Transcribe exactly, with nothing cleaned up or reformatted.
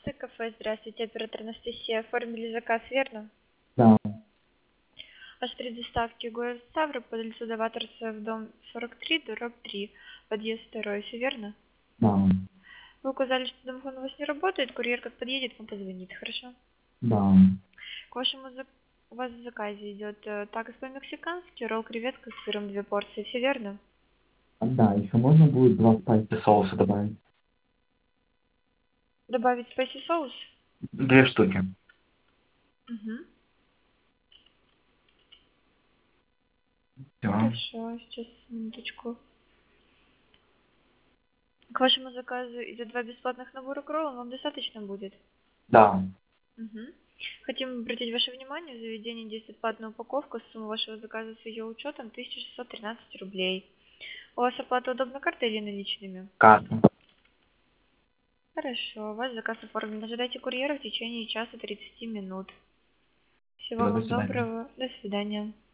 Кафе, здравствуйте, оператор Анастасия. Оформили заказ, верно? Да, Ваш три доставки город Ставрополь, улица Даваторцев, дом сорок три, дробь три, подъезд второй, все верно? да, Вы указали, что домофон у вас не работает, курьер как подъедет, вам позвонит, хорошо? да. К вашему зак... У вас в заказе идет э, такос по-мексикански, ролл креветка с сыром, две порции, все верно? А, да, еще можно будет два спайси соуса добавить? Добавить спайси соус? Две штуки. Угу. Все. Хорошо, сейчас, минуточку. К вашему заказу идет два бесплатных набора к роллам, вам достаточно будет? Да. Мгм. Хотим обратить ваше внимание, в заведении действует платная упаковка, сумма вашего заказа с ее учетом тысяча шестьсот тринадцать рублей. У вас оплата удобна картой или наличными? Карта. Хорошо, ваш заказ оформлен. Ожидайте курьера в течение часа тридцати минут. Всего До вам свидания. доброго. До свидания.